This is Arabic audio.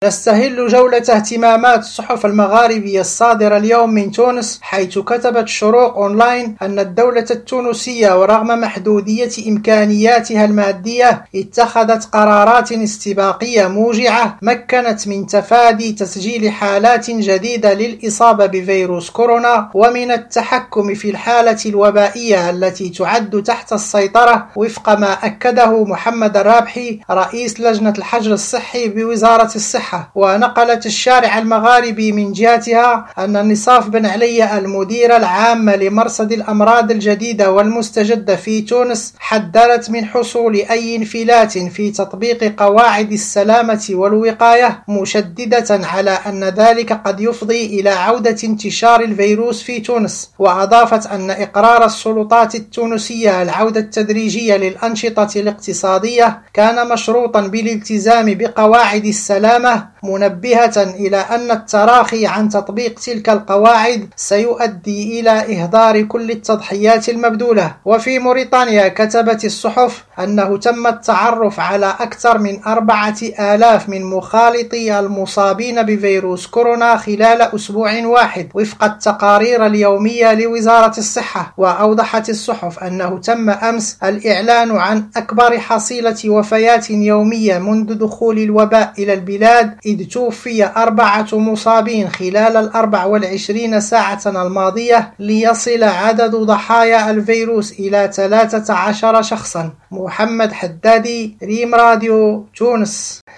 نستهل جولة اهتمامات الصحف المغاربية الصادرة اليوم من تونس، حيث كتبت الشروق أونلاين أن الدولة التونسية ورغم محدودية إمكانياتها المادية اتخذت قرارات استباقية موجعة مكنت من تفادي تسجيل حالات جديدة للإصابة بفيروس كورونا ومن التحكم في الحالة الوبائية التي تعد تحت السيطرة، وفق ما أكده محمد الرابحي رئيس لجنة الحجر الصحي بوزارة الصحة. ونقلت الشارع المغاربي من جهتها أن نصاف بن علي المديرة العامة لمرصد الأمراض الجديدة والمستجدة في تونس حذرت من حصول أي انفلات في تطبيق قواعد السلامة والوقاية، مشددة على أن ذلك قد يفضي إلى عودة انتشار الفيروس في تونس. وأضافت أن إقرار السلطات التونسية العودة التدريجية للأنشطة الاقتصادية كان مشروطا بالالتزام بقواعد السلامة، منبهة إلى أن التراخي عن تطبيق تلك القواعد سيؤدي إلى إهدار كل التضحيات المبذولة. وفي موريتانيا كتبت الصحف أنه تم التعرف على أكثر من 4000 من مخالطي المصابين بفيروس كورونا خلال أسبوع واحد وفق التقارير اليومية لوزارة الصحة. وأوضحت الصحف أنه تم أمس الإعلان عن أكبر حصيلة وفيات يومية منذ دخول الوباء إلى البلاد، إذ توفي 4 مصابين خلال 24 ساعة الماضية، ليصل عدد ضحايا الفيروس إلى 13 شخصا. محمد حدادي، ريم راديو، تونس.